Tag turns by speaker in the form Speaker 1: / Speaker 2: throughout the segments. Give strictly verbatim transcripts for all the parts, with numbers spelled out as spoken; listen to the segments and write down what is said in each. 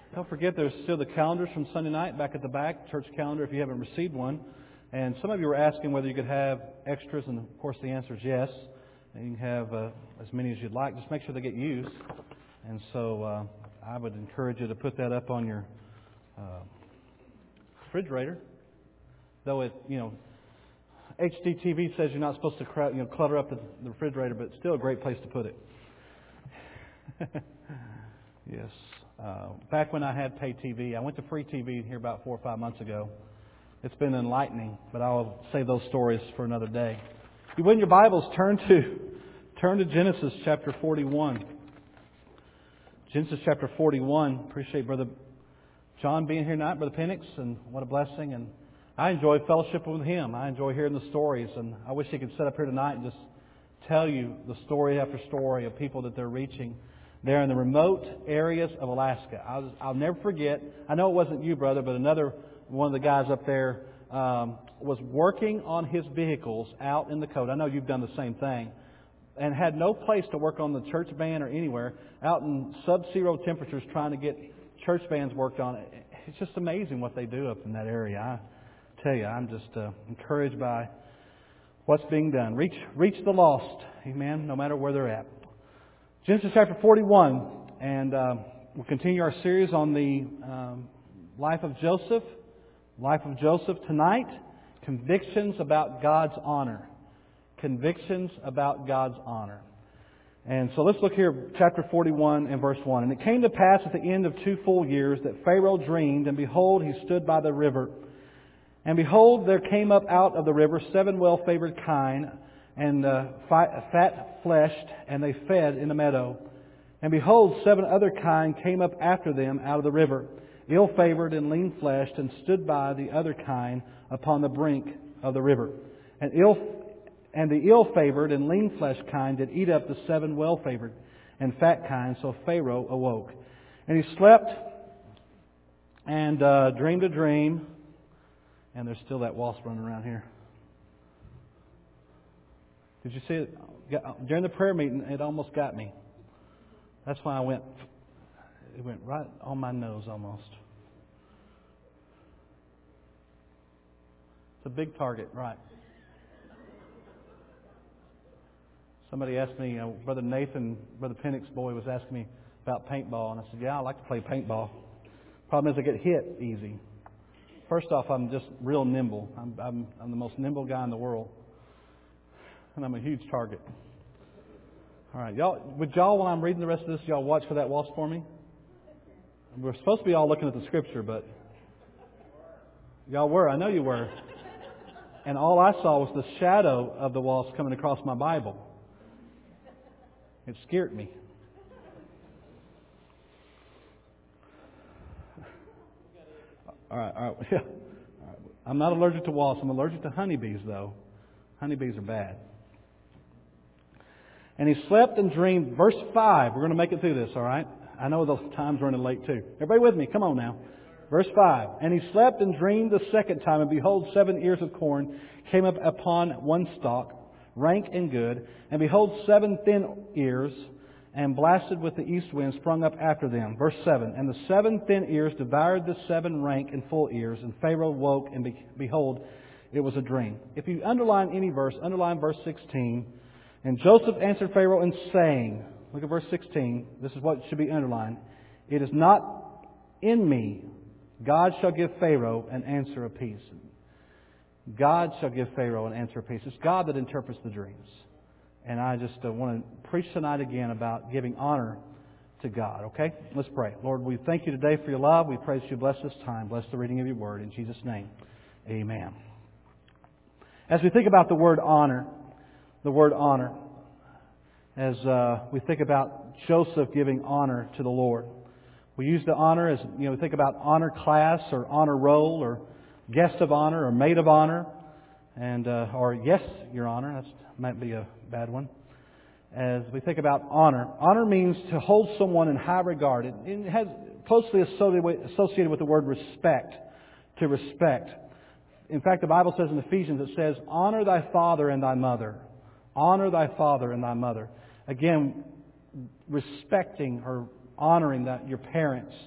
Speaker 1: Don't forget there's still the calendars from Sunday night back at the back, church calendar if you haven't received one. And some of you were asking whether you could have extras, and of course the answer is yes. And you can have uh, as many as you'd like. Just make sure they get used. And so uh, I would encourage you to put that up on your uh, refrigerator. Though it, you know, H D T V says you're not supposed to crowd, you know, clutter up the, the refrigerator, but it's still a great place to put it. Yes. Uh, back when I had pay T V, I went to free T V here about four or five months ago. It's been enlightening, but I'll save those stories for another day. If you wouldn't your Bibles, turn to turn to Genesis chapter forty-one. Genesis chapter forty-one. Appreciate Brother John being here tonight, Brother Penix, and what a blessing. And I enjoy fellowship with him. I enjoy hearing the stories, and I wish he could sit up here tonight and just tell you the story after story of people that they're reaching. They're in the remote areas of Alaska. I'll, I'll never forget. I know it wasn't you, brother, but another one of the guys up there um, was working on his vehicles out in the cold. I know you've done the same thing, and had no place to work on the church van or anywhere. Out in sub-zero temperatures, trying to get church vans worked on. It's just amazing what they do up in that area. I tell you, I'm just uh, encouraged by what's being done. Reach, reach the lost, amen. No matter where they're at. Genesis chapter forty-one, and uh, we'll continue our series on the um, life of Joseph. Life of Joseph tonight. Convictions about God's honor. Convictions about God's honor. And so let's look here, chapter forty-one and verse one. And it came to pass at the end of two full years that Pharaoh dreamed, and behold, he stood by the river. And behold, there came up out of the river seven well-favored kine, and uh, fat-fleshed, and they fed in the meadow. And behold, seven other kine came up after them out of the river, ill-favored and lean-fleshed, and stood by the other kine upon the brink of the river. And ill, and the ill-favored and lean-fleshed kine did eat up the seven well-favored and fat kine. So Pharaoh awoke, and he slept and uh, dreamed a dream. And there's still that wasp running around here. Did you see it? During the prayer meeting, it almost got me. That's why I went, it went right on my nose almost. It's a big target, right. Somebody asked me, you know, Brother Nathan, Brother Penix's boy was asking me about paintball. And I said, yeah, I like to play paintball. Problem is I get hit easy. First off, I'm just real nimble. I'm, I'm, I'm the most nimble guy in the world. And I'm a huge target. All right, y'all. Would y'all, while I'm reading the rest of this, y'all watch for that wasp for me? We're supposed to be all looking at the Scripture, but y'all were. I know you were. And all I saw was the shadow of the wasp coming across my Bible. It scared me. All right, all right. Yeah. All right. I'm not allergic to wasps. I'm allergic to honeybees, though. Honeybees are bad. And he slept and dreamed. Verse five. We're going to make it through this, all right? I know the time's running late, too. Everybody with me? Come on now. Verse five. And he slept and dreamed the second time, and behold, seven ears of corn came up upon one stalk, rank and good. And behold, seven thin ears, and blasted with the east wind, sprung up after them. Verse seven. And the seven thin ears devoured the seven rank and full ears, and Pharaoh woke, and be- behold, it was a dream. If you underline any verse, underline verse sixteen. And Joseph answered Pharaoh in saying, look at verse sixteen. This is what should be underlined. It is not in me. God shall give Pharaoh an answer of peace. God shall give Pharaoh an answer of peace. It's God that interprets the dreams. And I just uh, want to preach tonight again about giving honor to God. Okay? Let's pray. Lord, we thank you today for your love. We pray that you bless this time. Bless the reading of your word. In Jesus' name, amen. As we think about the word honor, the word honor, as uh, we think about Joseph giving honor to the Lord. We use the honor as, you know, we think about honor class or honor roll or guest of honor or maid of honor, and uh, or yes, Your Honor. That might be a bad one. As we think about honor, honor means to hold someone in high regard. It, it has closely associated with, associated with the word respect, to respect. In fact, the Bible says in Ephesians, it says, honor thy father and thy mother. Honor thy father and thy mother. Again, respecting or honoring that your parents.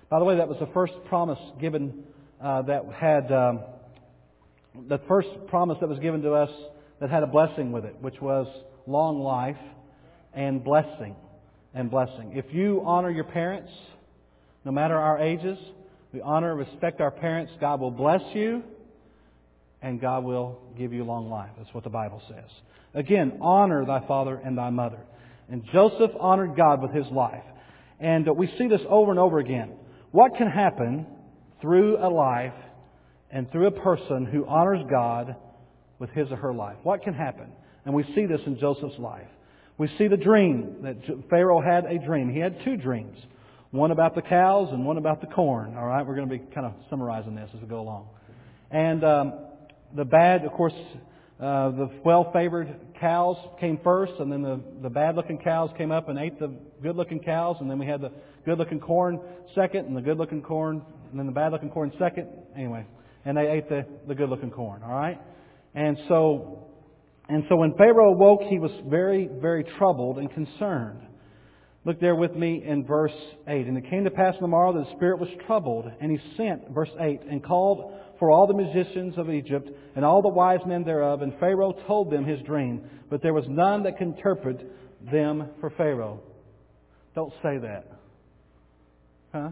Speaker 1: By the way, that was the first promise given uh, that had um, the first promise that was given to us that had a blessing with it, which was long life and blessing and blessing. If you honor your parents, no matter our ages, we honor and respect our parents, God will bless you and God will give you long life. That's what the Bible says. Again, honor thy father and thy mother. And Joseph honored God with his life. And we see this over and over again. What can happen through a life and through a person who honors God with his or her life? What can happen? And we see this in Joseph's life. We see the dream that Pharaoh had a dream. He had two dreams. One about the cows and one about the corn. All right, we're going to be kind of summarizing this as we go along. And um, the bad, of course, uh, the well-favored cows came first, and then the, the bad-looking cows came up and ate the good-looking cows, and then we had the good-looking corn second, and the good-looking corn, and then the bad-looking corn second. Anyway, and they ate the, the good-looking corn. All right, and so and so when Pharaoh awoke, he was very, very troubled and concerned. Look there with me in verse eight. And it came to pass on the morrow that the spirit was troubled, and he sent, verse eight, and called for all the magicians of Egypt and all the wise men thereof. And Pharaoh told them his dream, but there was none that could interpret them for Pharaoh. Don't say that. Huh?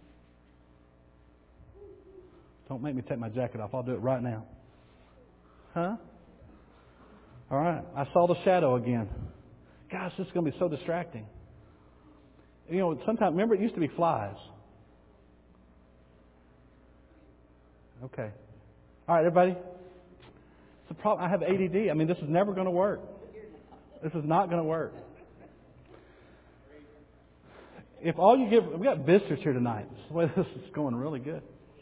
Speaker 1: Don't make me take my jacket off. I'll do it right now. Huh? All right. I saw the shadow again. Gosh, this is going to be so distracting. You know, sometimes, remember, it used to be flies. Okay. All right, everybody. It's a problem. I have A D D. I mean, this is never going to work. This is not going to work. If all you give, we got visitors here tonight. Well, this is going really good.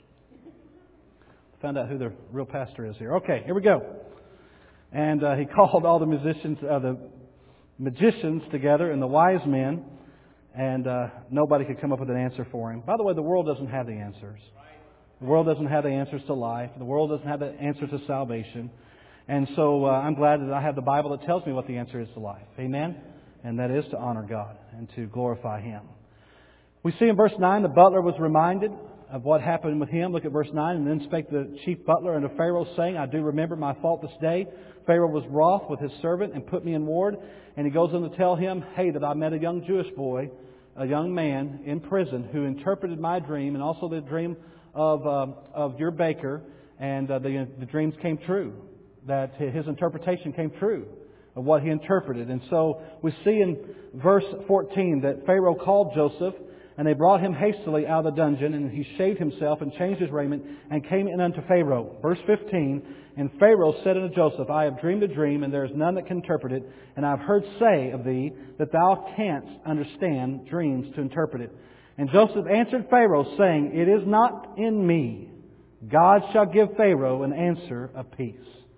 Speaker 1: Found out who the real pastor is here. Okay, here we go. And uh, he called all the musicians, uh, the magicians together and the wise men, and uh, nobody could come up with an answer for him. By the way, the world doesn't have the answers. The world doesn't have the answers to life. The world doesn't have the answer to salvation. And so uh, I'm glad that I have the Bible that tells me what the answer is to life. Amen? And that is to honor God and to glorify Him. We see in verse nine, the butler was reminded of what happened with him. Look at verse nine. And then spake the chief butler unto Pharaoh, saying, I do remember my fault this day. Pharaoh was wroth with his servant and put me in ward. And he goes on to tell him, hey, that I met a young Jewish boy, a young man in prison who interpreted my dream and also the dream of uh, of your baker. And uh, the, the dreams came true. That his interpretation came true of what he interpreted. And so we see in verse fourteen that Pharaoh called Joseph, and they brought him hastily out of the dungeon, and he shaved himself and changed his raiment and came in unto Pharaoh. Verse fifteen, and Pharaoh said unto Joseph, I have dreamed a dream, and there is none that can interpret it. And I have heard say of thee that thou canst understand dreams to interpret it. And Joseph answered Pharaoh, saying, It is not in me. God shall give Pharaoh an answer of peace.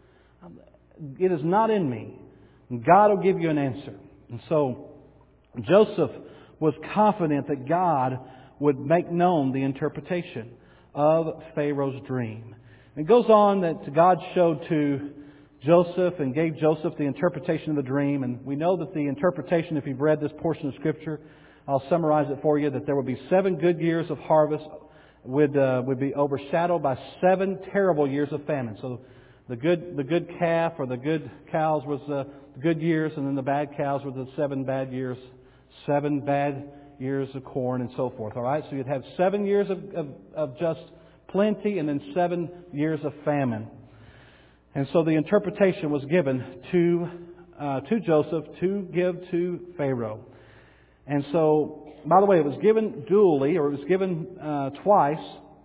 Speaker 1: It is not in me. God will give you an answer. And so Joseph was confident that God would make known the interpretation of Pharaoh's dream. It goes on that God showed to Joseph and gave Joseph the interpretation of the dream. And we know that the interpretation, if you've read this portion of Scripture, I'll summarize it for you, that there would be seven good years of harvest would uh, would be overshadowed by seven terrible years of famine. So the good the good calf or the good cows was the good years, and then the bad cows were the seven bad years, seven bad years of corn and so forth. All right, so you'd have seven years of, of, of just plenty, and then seven years of famine. And so the interpretation was given to uh, to Joseph to give to Pharaoh. And so, by the way, it was given dually, or it was given uh, twice,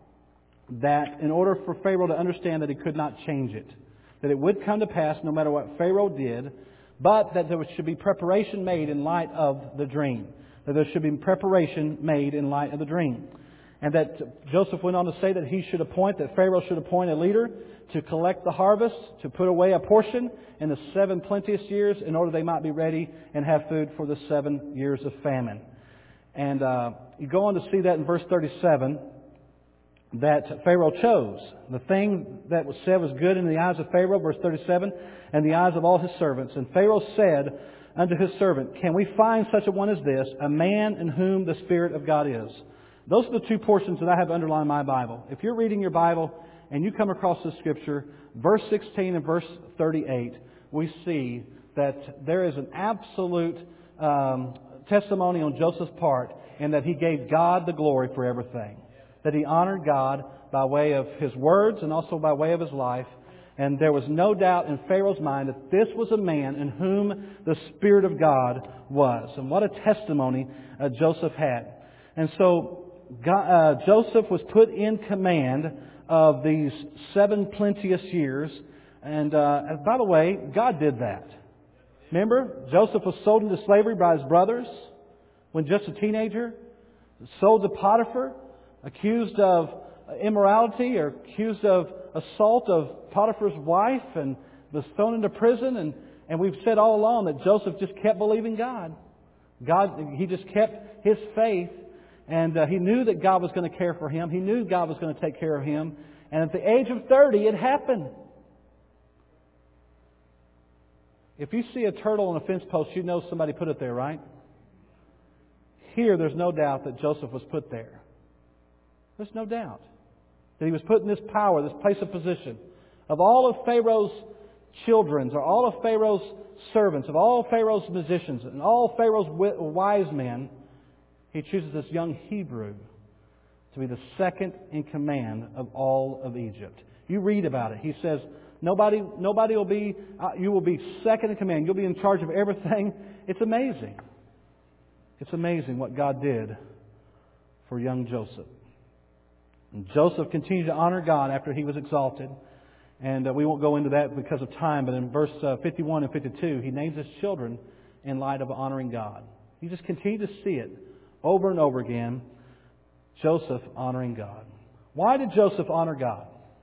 Speaker 1: that in order for Pharaoh to understand that he could not change it, that it would come to pass no matter what Pharaoh did, but that there should be preparation made in light of the dream. That there should be preparation made in light of the dream. And that Joseph went on to say that he should appoint, that Pharaoh should appoint a leader to collect the harvest, to put away a portion in the seven plenteous years in order they might be ready and have food for the seven years of famine. And uh, you go on to see that in verse thirty-seven, that Pharaoh chose. The thing that was said was good in the eyes of Pharaoh, verse thirty-seven, and the eyes of all his servants. And Pharaoh said unto his servant, Can we find such a one as this, a man in whom the Spirit of God is? Those are the two portions that I have underlined in my Bible. If you're reading your Bible and you come across this scripture, verse sixteen and verse thirty-eight, we see that there is an absolute um, testimony on Joseph's part, and that he gave God the glory for everything. That he honored God by way of his words and also by way of his life. And there was no doubt in Pharaoh's mind that this was a man in whom the Spirit of God was. And what a testimony uh, Joseph had. And so God, uh, Joseph was put in command of these seven plenteous years. And uh, by the way, God did that. Remember, Joseph was sold into slavery by his brothers when just a teenager. Sold to Potiphar, accused of immorality or accused of assault of Potiphar's wife, and was thrown into prison. And, and we've said all along that Joseph just kept believing God. God, he just kept his faith, and uh, he knew that God was going to care for him. He knew God was going to take care of him. And at the age of thirty, it happened. If you see a turtle on a fence post, you know somebody put it there, right? Here, there's no doubt that Joseph was put there. There's no doubt that he was put in this power, this place of position. Of all of Pharaoh's children, or all of Pharaoh's servants, of all of Pharaoh's musicians, and all of Pharaoh's wise men, he chooses this young Hebrew to be the second in command of all of Egypt. You read about it. He says, nobody, nobody will be, uh, you will be second in command. You'll be in charge of everything. It's amazing. It's amazing what God did for young Joseph. And Joseph continued to honor God after he was exalted. And uh, we won't go into that because of time, but in verse uh, fifty-one and fifty-two, he names his children in light of honoring God. You just continue to see it over and over again. Joseph honoring God. Why did Joseph honor God?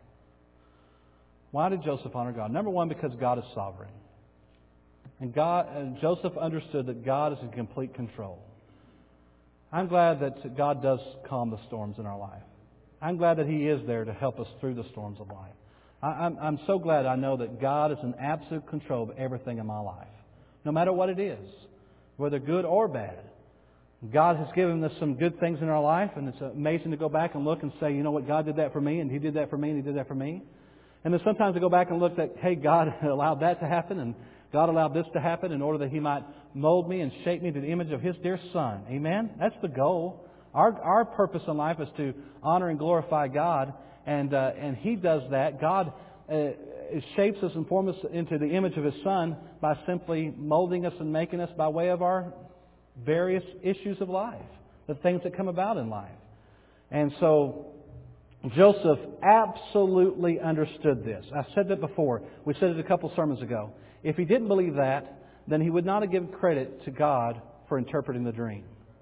Speaker 1: Why did Joseph honor God? Number one, because God is sovereign. And God, and Joseph understood that God is in complete control. I'm glad that God does calm the storms in our life. I'm glad that He is there to help us through the storms of life. I, I'm, I'm so glad I know that God is in absolute control of everything in my life. No matter what it is, whether good or bad. God has given us some good things in our life, and it's amazing to go back and look and say, you know what, God did that for me, and He did that for me, and He did that for me. And then sometimes I go back and look at, hey, God allowed that to happen, and God allowed this to happen in order that He might mold me and shape me to the image of His dear Son. Amen? That's the goal. Our our purpose in life is to honor and glorify God, and uh, and He does that. God uh, shapes us and forms us into the image of His Son by simply molding us and making us by way of our various issues of life, the things that come about in life. And so Joseph absolutely understood this. I said that before. We said it a couple sermons ago. If he didn't believe that, then he would not have given credit to God for interpreting the dream.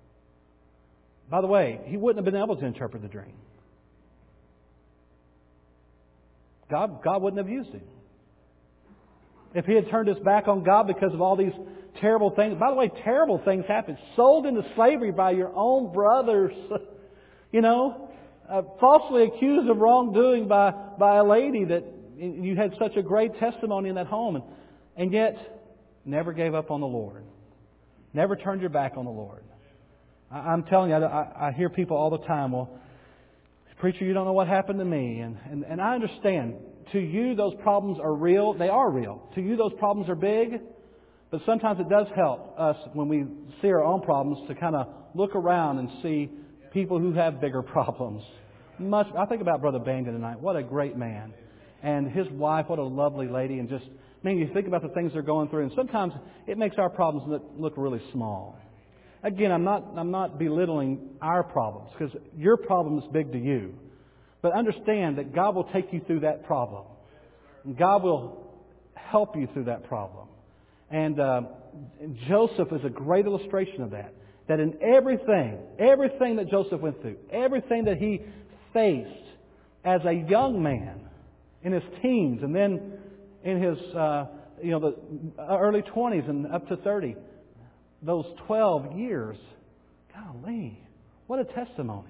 Speaker 1: By the way, he wouldn't have been able to interpret the dream. God, God wouldn't have used him. If he had turned his back on God because of all these terrible things. By the way, terrible things happen. Sold into slavery by your own brothers. You know, uh, falsely accused of wrongdoing by, by a lady that you had such a great testimony in that home. And, and yet, never gave up on the Lord. Never turned your back on the Lord. I'm telling you, I, I hear people all the time, well, preacher, you don't know what happened to me. And, and, and I understand. To you, those problems are real. They are real. To you, those problems are big. But sometimes it does help us when we see our own problems to kind of look around and see people who have bigger problems. Much. I think about Brother Banga tonight. What a great man. And his wife, what a lovely lady. And just, I mean, you think about the things they're going through. And sometimes it makes our problems look, look really small. Again, I'm not I'm not belittling our problems because your problem is big to you. But understand that God will take you through that problem. And God will help you through that problem. And uh, Joseph is a great illustration of that. That in everything, everything that Joseph went through, everything that he faced as a young man in his teens and then in his uh, you know the early twenties and up to thirty, those twelve years, golly, what a testimony.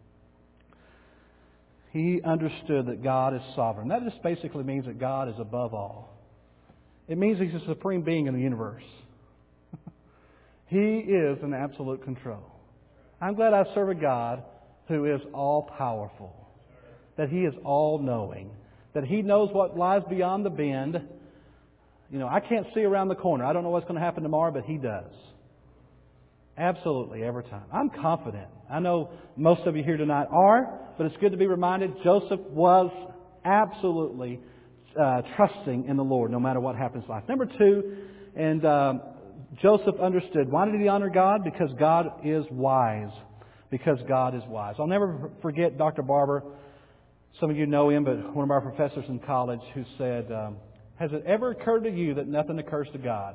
Speaker 1: He understood that God is sovereign. That just basically means that God is above all. It means He's a supreme being in the universe. He is in absolute control. I'm glad I serve a God who is all-powerful, that He is all-knowing, that He knows what lies beyond the bend. You know, I can't see around the corner. I don't know what's going to happen tomorrow, but He does. Absolutely, every time. I'm confident. I know most of you here tonight are, but it's good to be reminded Joseph was absolutely uh, trusting in the Lord no matter what happens in life. Number two, and um, Joseph understood. Why did he honor God? Because God is wise. Because God is wise. I'll never forget Doctor Barber. Some of you know him, but one of our professors in college who said, um, has it ever occurred to you that nothing occurs to God?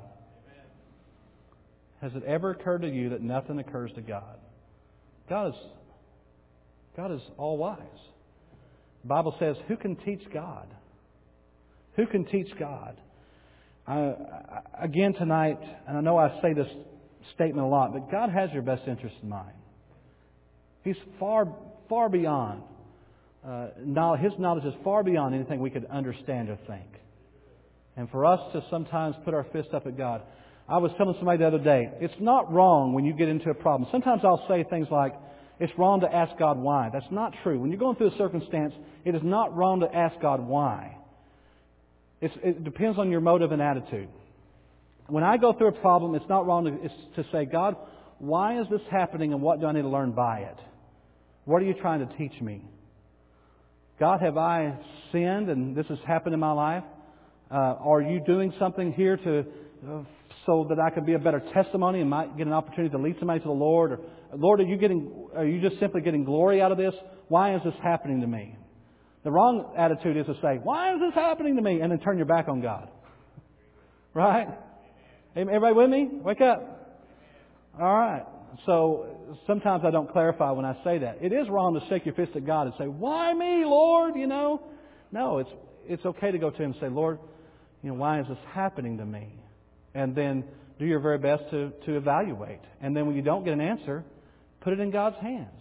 Speaker 1: Has it ever occurred to you that nothing occurs to God? God is, God is all wise. The Bible says, who can teach God? Who can teach God? I, I, again tonight, and I know I say this statement a lot, but God has your best interest in mind. He's far, far beyond. Uh, now, His knowledge is far beyond anything we could understand or think. And for us to sometimes put our fist up at God. I was telling somebody the other day, it's not wrong when you get into a problem. Sometimes I'll say things like, it's wrong to ask God why. That's not true. When you're going through a circumstance, it is not wrong to ask God why. It's, it depends on your motive and attitude. When I go through a problem, it's not wrong to, it's to say, God, why is this happening and what do I need to learn by it? What are you trying to teach me? God, have I sinned and this has happened in my life? Uh, are you doing something here to uh, so that I can be a better testimony and might get an opportunity to lead somebody to the Lord? Or, Lord, are you getting? Are you just simply getting glory out of this? Why is this happening to me? The wrong attitude is to say, why is this happening to me? And then turn your back on God. Right? Everybody with me? Wake up. All right. So sometimes I don't clarify when I say that. It is wrong to shake your fist at God and say, why me, Lord? You know? No, it's it's okay to go to Him and say, Lord, you know, why is this happening to me? And then do your very best to, to evaluate. And then when you don't get an answer, put it in God's hands.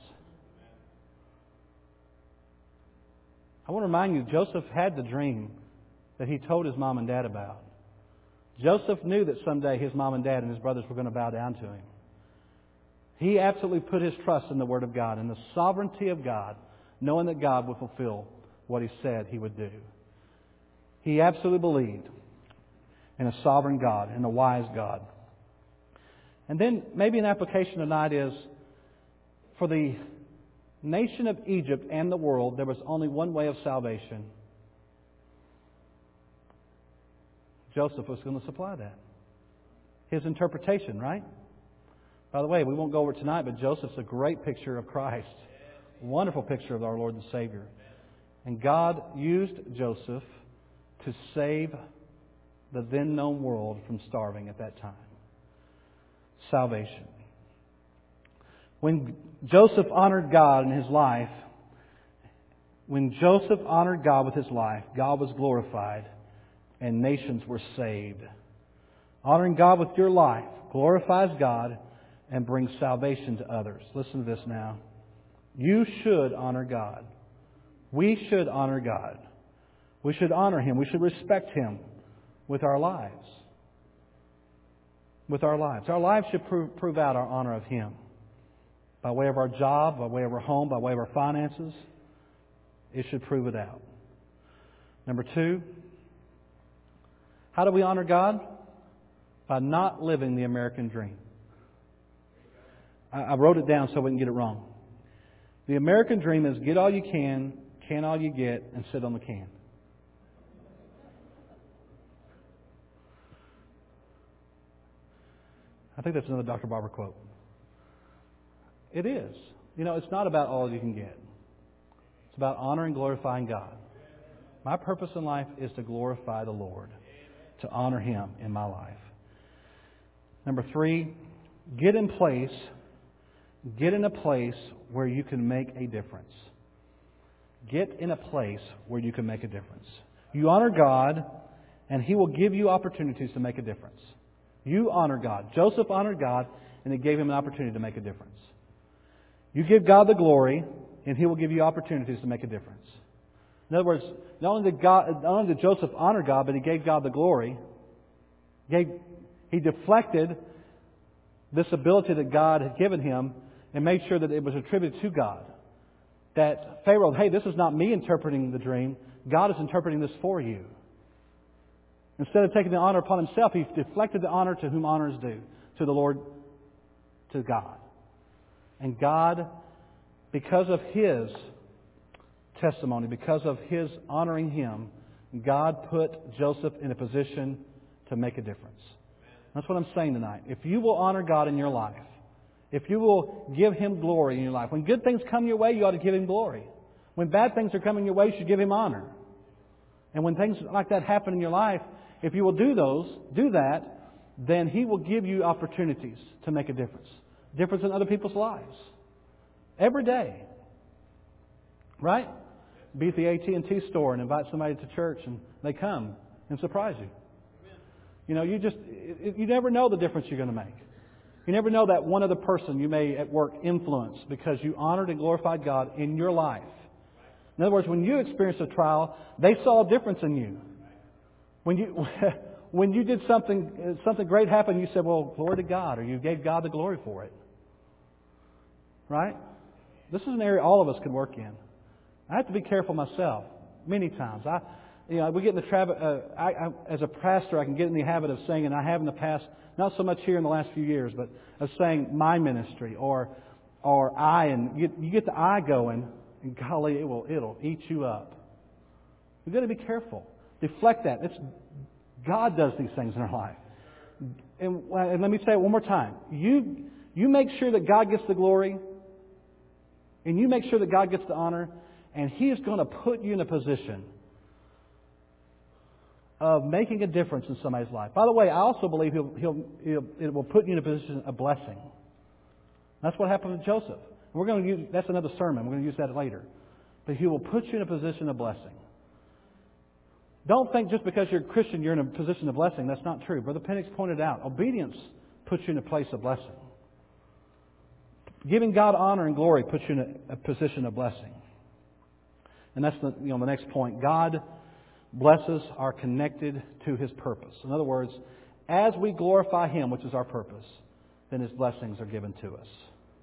Speaker 1: I want to remind you, Joseph had the dream that he told his mom and dad about. Joseph knew that someday his mom and dad and his brothers were going to bow down to him. He absolutely put his trust in the Word of God and the sovereignty of God, knowing that God would fulfill what He said He would do. He absolutely believed in a sovereign God and a wise God. And then maybe an application tonight is, for the nation of Egypt and the world, there was only one way of salvation. Joseph was going to supply that. His interpretation, right? By the way, we won't go over it tonight, but Joseph's a great picture of Christ. A wonderful picture of our Lord and Savior. And God used Joseph to save the then known world from starving at that time. Salvation. When Joseph honored God in his life, when Joseph honored God with his life, God was glorified and nations were saved. Honoring God with your life glorifies God and brings salvation to others. Listen to this now. You should honor God. We should honor God. We should honor Him. We should respect Him with our lives. With our lives. Our lives should prove, prove out our honor of Him. By way of our job, by way of our home, by way of our finances. It should prove it out. Number two, how do we honor God? By not living the American dream. I, I wrote it down so we can get it wrong. The American dream is get all you can, can all you get, and sit on the can. I think that's another Doctor Barber quote. It is. You know, it's not about all you can get. It's about honoring and glorifying God. My purpose in life is to glorify the Lord, to honor Him in my life. Number three, get in place, get in a place where you can make a difference. Get in a place where you can make a difference. You honor God, and He will give you opportunities to make a difference. You honor God. Joseph honored God, and it gave him an opportunity to make a difference. You give God the glory, and He will give you opportunities to make a difference. In other words, not only did, God, not only did Joseph honor God, but he gave God the glory. Gave, he deflected this ability that God had given him and made sure that it was attributed to God. that Pharaoh, hey, this is not me interpreting the dream. God is interpreting this for you. Instead of taking the honor upon himself, he deflected the honor to whom honor is due, to the Lord, to God. And God, because of His testimony, because of His honoring Him, God put Joseph in a position to make a difference. That's what I'm saying tonight. If you will honor God in your life, if you will give Him glory in your life, when good things come your way, you ought to give Him glory. When bad things are coming your way, you should give Him honor. And when things like that happen in your life, if you will do those, do that, then He will give you opportunities to make a difference. Difference in other people's lives. Every day. Right? Be at the A T and T store and invite somebody to church and they come and surprise you. You know, you just, you never know the difference you're going to make. You never know that one other person you may at work influence because you honored and glorified God in your life. In other words, when you experienced a trial, they saw a difference in you. When you when you did something something great happen, you said, well, glory to God, or you gave God the glory for it. Right? This is an area all of us can work in. I have to be careful myself many times. I, you know, we get in the tra- uh, I, I, as a pastor, I can get in the habit of saying, and I have in the past, not so much here in the last few years, but of saying my ministry or or I, and you, you get the I going, and golly, it will it'll eat you up. We've got to be careful. Deflect that. It's God does these things in our life. And, and let me say it one more time. You you make sure that God gets the glory, and you make sure that God gets the honor, and He is going to put you in a position of making a difference in somebody's life. By the way, I also believe he'll, he'll, he'll, it will put you in a position of blessing. That's what happened with Joseph. We're going to use, that's another sermon. We're going to use that later. But He will put you in a position of blessing. Don't think just because you're a Christian you're in a position of blessing. That's not true. Brother Penix pointed out, obedience puts you in a place of blessing. Giving God honor and glory puts you in a, a position of blessing. And that's the, you know, the next point. God blesses are connected to His purpose. In other words, as we glorify Him, which is our purpose, then His blessings are given to us.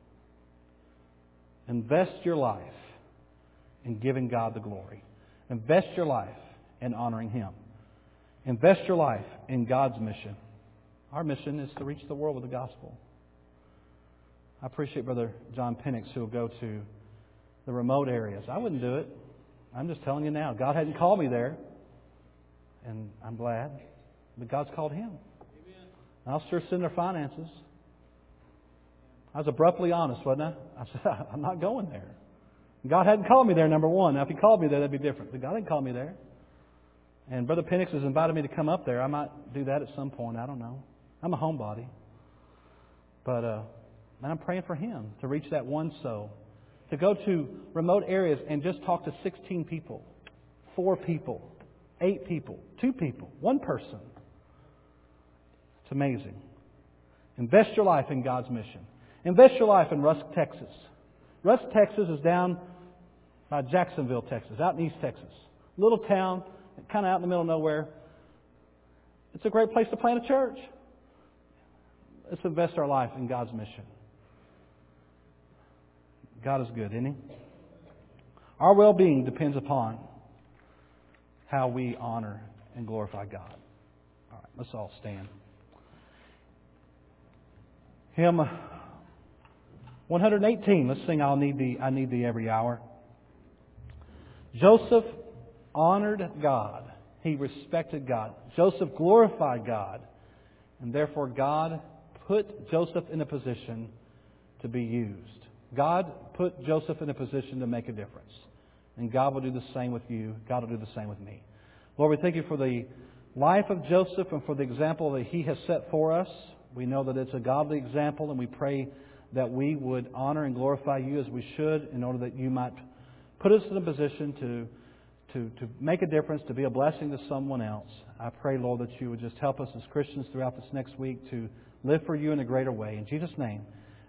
Speaker 1: Invest your life in giving God the glory. Invest your life in honoring Him. Invest your life in God's mission. Our mission is to reach the world with the gospel. I appreciate Brother John Penix who will go to the remote areas. I wouldn't do it. I'm just telling you now. God hadn't called me there. And I'm glad. But God's called him. Amen. I'll sure send their finances. I was abruptly honest, wasn't I? I said, I'm not going there. God hadn't called me there, number one. Now, if He called me there, that'd be different. But God didn't call me there. And Brother Penix has invited me to come up there. I might do that at some point. I don't know. I'm a homebody. But uh, and I'm praying for him to reach that one soul. To go to remote areas and just talk to sixteen people, four people, eight people, two people, one person. It's amazing. Invest your life in God's mission. Invest your life in Rusk, Texas. Rusk, Texas is down by Jacksonville, Texas, out in East Texas. Little town, kind of out in the middle of nowhere. It's a great place to plant a church. Let's invest our life in God's mission. God is good, isn't He? Our well-being depends upon how we honor and glorify God. All right, let's all stand. Hymn one hundred eighteen. Let's sing I'll Need Thee, I Need Thee Every Hour. Joseph honored God. He respected God. Joseph glorified God. And therefore God put Joseph in a position to be used. God put Joseph in a position to make a difference. And God will do the same with you. God will do the same with me. Lord, we thank You for the life of Joseph and for the example that he has set for us. We know that it's a godly example, and we pray that we would honor and glorify You as we should in order that You might put us in a position to, to, to make a difference, to be a blessing to someone else. I pray, Lord, that You would just help us as Christians throughout this next week to live for You in a greater way. In Jesus' name.